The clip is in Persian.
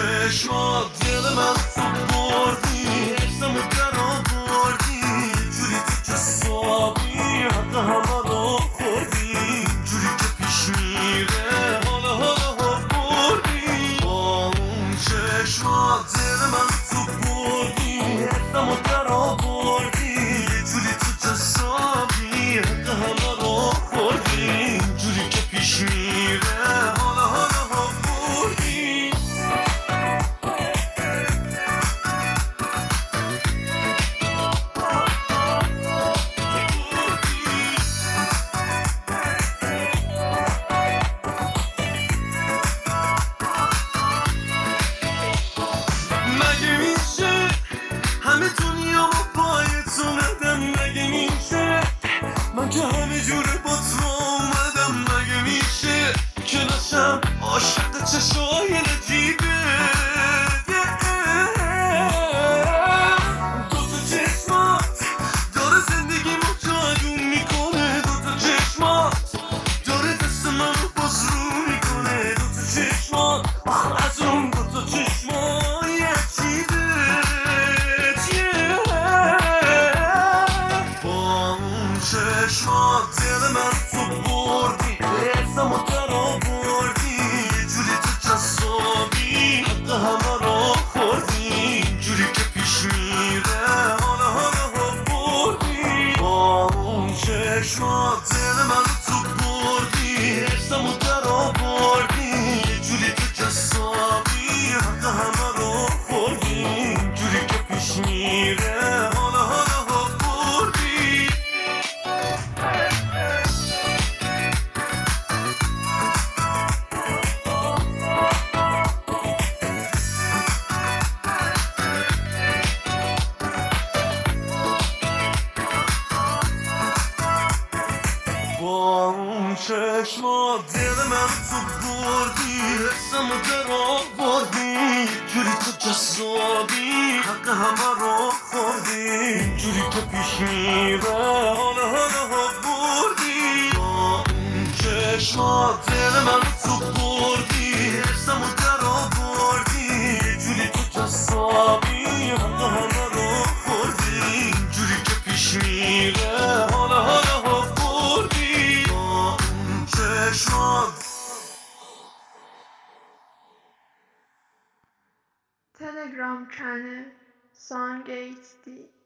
چشمات دل من تو بردی، حسمو در آوردی، جوری تو جسابی حق همه رو خوردی، جوری که پیش میره حالا بردی. با اون چشمات دل من تو بردی، حسمو در آوردی، جوری تو جسابی حق همه رو خوردی، جوری که پیش میره حالا بردی. مگه میشه همه دنیا با پای تو ندم؟ مگه میشه من که همه جوره با تو اومدم؟ مگه میشه که نشم عاشق چشای ندیده؟ دوتا چشمات داره زندگیمو جادو میکنه، دوتا چشمات داره دست منو باز رو میکنه، دوتا چشمات از اون دوتا چشمات عجیبه. با اون چشمات دل من تو بردی، حسمو در آوردی، جوری تو جسابی حق همه رو خوردی، جوری که پیش میره حالا بردی. با اون چشمات دل من تو بردی، حسمو در آوردی، جوری تو جسابی حق همه رو خوردی، جوری که پیش میره حالا بردی. با اون چشمات دل من تو بردی، حسمو در آوردی، جوری تو جسابی حق همه رو خوردی، جوری که پیش میره حالا بردی. با اون چشمات دل من تو بردی، حسمو در آوردی، جوری تو جسابی حق همه رو خوردی، جوری که پیش میره حالا بردی. با اون چشمات. Telegram channel Song HD